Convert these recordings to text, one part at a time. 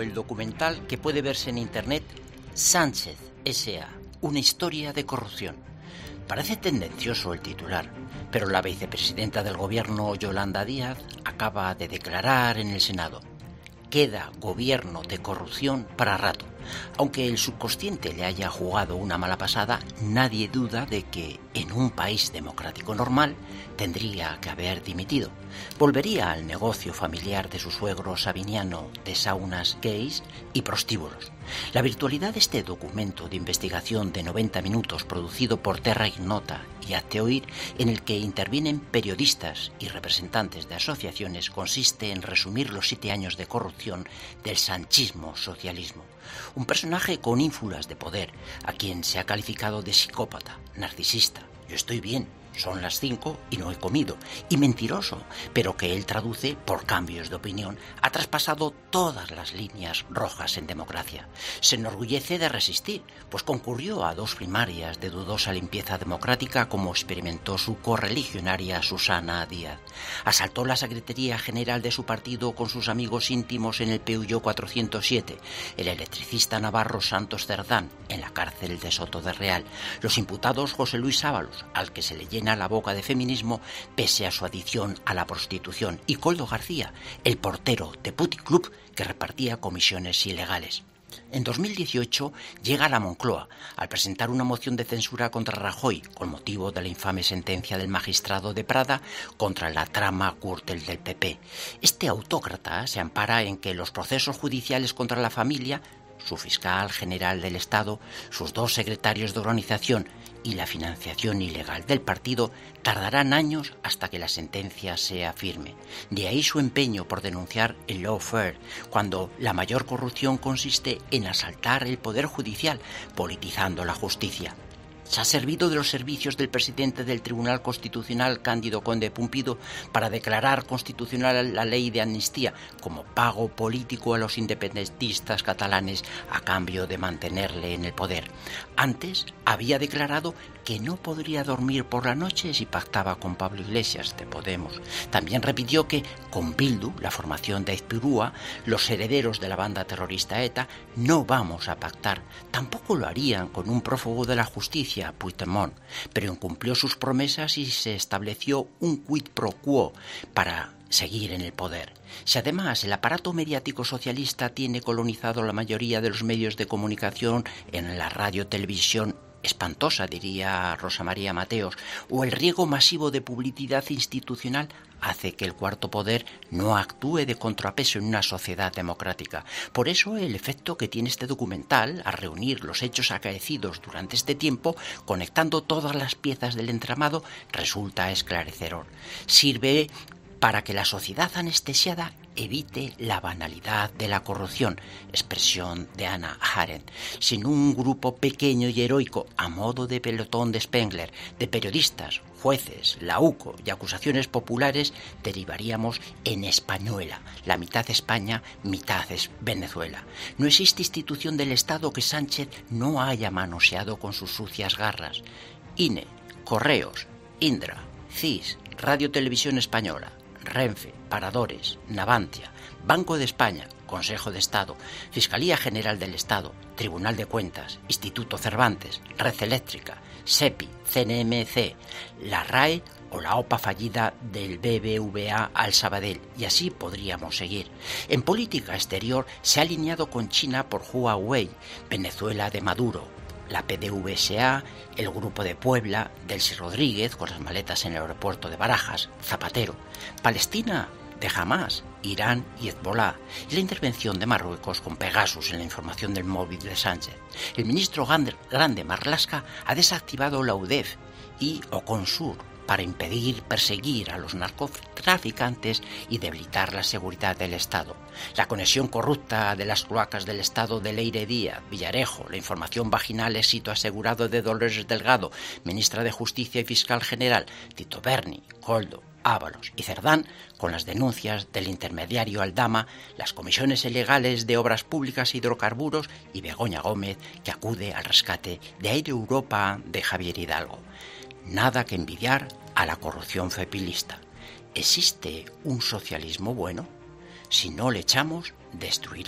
el documental que puede verse en internet Sánchez S.A., una historia de corrupción. Parece tendencioso el titular, pero la vicepresidenta del gobierno, Yolanda Díaz, acaba de declarar en el Senado: queda gobierno de corrupción para rato. Aunque el subconsciente le haya jugado una mala pasada, nadie duda de que en un país democrático normal tendría que haber dimitido. Volvería al negocio familiar de su suegro sabiniano de saunas gays y prostíbulos. La virtualidad de este documento de investigación de 90 minutos producido por Terra Ignota y Hazte Oír, en el que intervienen periodistas y representantes de asociaciones, consiste en resumir los 7 años de corrupción del sanchismo-socialismo. Un personaje con ínfulas de poder, a quien se ha calificado de psicópata, narcisista, yo estoy bien, son las 5 y no he comido, y mentiroso, pero que él traduce por cambios de opinión, ha traspasado todas las líneas rojas en democracia. Se enorgullece de resistir, pues concurrió a 2 primarias de dudosa limpieza democrática, como experimentó su correligionaria Susana Díaz. Asaltó la Secretaría General de su partido con sus amigos íntimos en el Peugeot 407, el electricista navarro Santos Cerdán en la cárcel de Soto de Real, los imputados José Luis Ábalos, al que se le llena la boca de feminismo pese a su adicción a la prostitución, y Koldo García, el portero de Puti Club que repartía comisiones ilegales. En 2018 llega a la Moncloa al presentar una moción de censura contra Rajoy con motivo de la infame sentencia del magistrado de Prada contra la trama Gürtel del PP. Este autócrata se ampara en que los procesos judiciales contra la familia, su fiscal general del Estado, sus 2 secretarios de organización y la financiación ilegal del partido tardarán años hasta que la sentencia sea firme. De ahí su empeño por denunciar el lawfare, cuando la mayor corrupción consiste en asaltar el poder judicial, politizando la justicia. Se ha servido de los servicios del presidente del Tribunal Constitucional, Cándido Conde Pumpido, para declarar constitucional la ley de amnistía como pago político a los independentistas catalanes a cambio de mantenerle en el poder. Antes había declarado que no podría dormir por la noche si pactaba con Pablo Iglesias de Podemos. También repitió que con Bildu, la formación de Izpirúa, los herederos de la banda terrorista ETA, no vamos a pactar. Tampoco lo harían con un prófugo de la justicia, Puigdemont, pero incumplió sus promesas y se estableció un quid pro quo para seguir en el poder. Si además el aparato mediático socialista tiene colonizado la mayoría de los medios de comunicación, en la radio, televisión, espantosa, diría Rosa María Mateos, o el riego masivo de publicidad institucional, hace que el cuarto poder no actúe de contrapeso en una sociedad democrática. Por eso el efecto que tiene este documental, a reunir los hechos acaecidos durante este tiempo, conectando todas las piezas del entramado, resulta esclarecedor. Sirve para que la sociedad anestesiada evite la banalidad de la corrupción, expresión de Hannah Arendt. Sin un grupo pequeño y heroico, a modo de pelotón de Spengler, de periodistas, jueces, la UCO y acusaciones populares, derivaríamos en Españuela, la mitad España, mitad Venezuela. No existe institución del Estado que Sánchez no haya manoseado con sus sucias garras. INE, Correos, Indra, CIS, Radio Televisión Española, Renfe, Paradores, Navantia, Banco de España, Consejo de Estado, Fiscalía General del Estado, Tribunal de Cuentas, Instituto Cervantes, Red Eléctrica, SEPI, CNMC, la RAE o la OPA fallida del BBVA al Sabadell, y así podríamos seguir. En política exterior se ha alineado con China por Huawei, Venezuela de Maduro, la PDVSA, el Grupo de Puebla, Delcy Rodríguez con las maletas en el aeropuerto de Barajas, Zapatero, Palestina de Hamas, Irán y Hezbollah, y la intervención de Marruecos con Pegasus en la información del móvil de Sánchez. El ministro Grande Marlaska ha desactivado la UDEF y Oconsur para impedir perseguir a los narcotraficantes y debilitar la seguridad del Estado. La conexión corrupta de las cloacas del Estado de Leire Díaz, Villarejo, la información vaginal éxito asegurado de Dolores Delgado, ministra de Justicia y fiscal general, Tito Berni, Koldo, Ábalos y Cerdán, con las denuncias del intermediario Aldama, las comisiones ilegales de obras públicas e hidrocarburos y Begoña Gómez, que acude al rescate de Air Europa de Javier Hidalgo. Nada que envidiar a la corrupción fepilista. ¿Existe un socialismo bueno? Si no le echamos, destruirá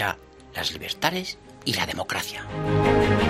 las libertades y la democracia.